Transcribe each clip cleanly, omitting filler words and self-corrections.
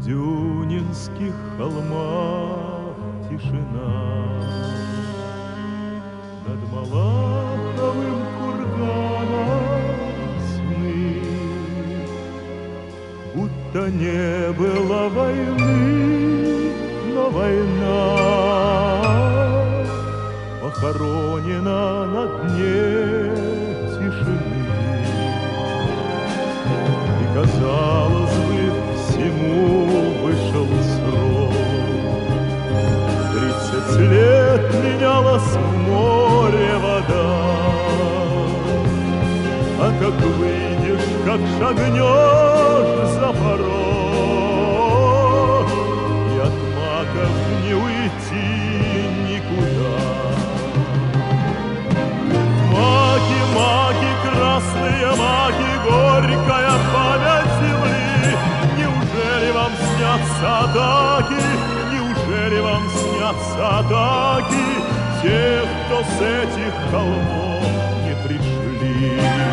Федюнинских холмах тишина, над Малаховым курганом сны, будто не было войны, но война похоронена на дне тишины. И казалось бы, всему вышел срок. 30 лет менялась в море вода, а как выйдешь, как шагнешь за порог, и от маков не уйти никуда. Маки, маки, красные маки, горькая память земли. Неужели вам снятся атаки? Неужели вам снятся атаки тех, кто с этих холмов не пришли?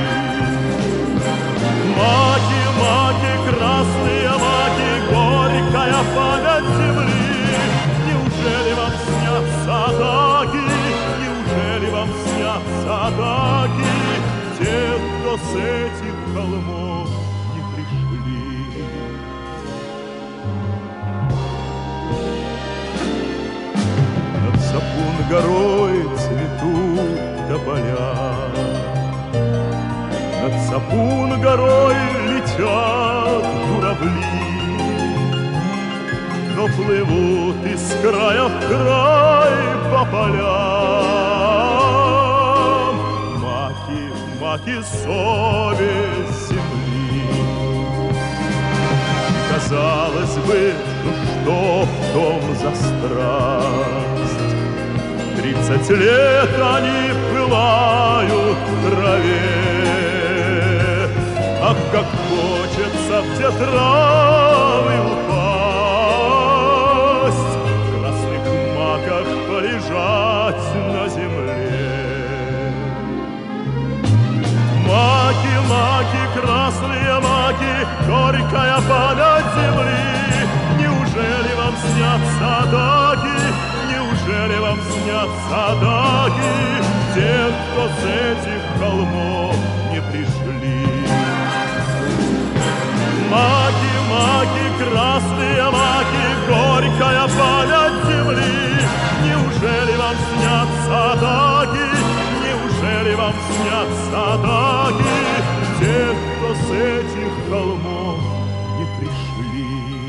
Маки, маки, красные маки, горькая память земли. Неужели вам снятся атаки? Неужели вам снятся атаки тех, кто с этих холмов не пришли? Над Сапун-горой цветут тополя, над Сапун-горой летят журавли, но плывут из края в край по полям маки, маки, совесть земли. Казалось бы, ну что в том за страсть? 30 лет они пылают в траве. Ах, как хочется в те травы упасть, в красных маках полежать на земле. Маки, маки, красные маки, горькая память земли. Неужели вам снятся атаки? Неужели вам снятся атаки тех, кто с этих холмов не пришли? Маки, маки, красные маки, горькая память земли. Неужели вам снятся атаки? Неужели вам снятся атаки тех, кто с этих холмов не пришли?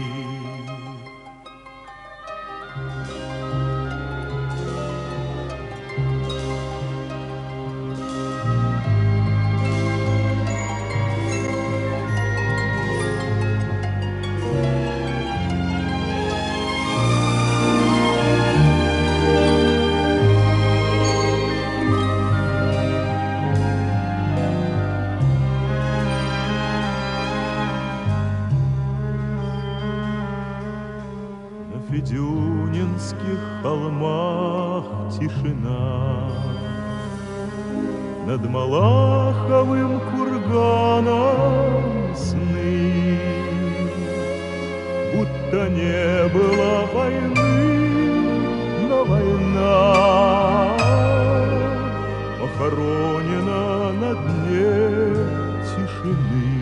На Федюнинских холмах тишина, над Малаховым курганом сны, будто не было войны, но война похоронена на дне тишины.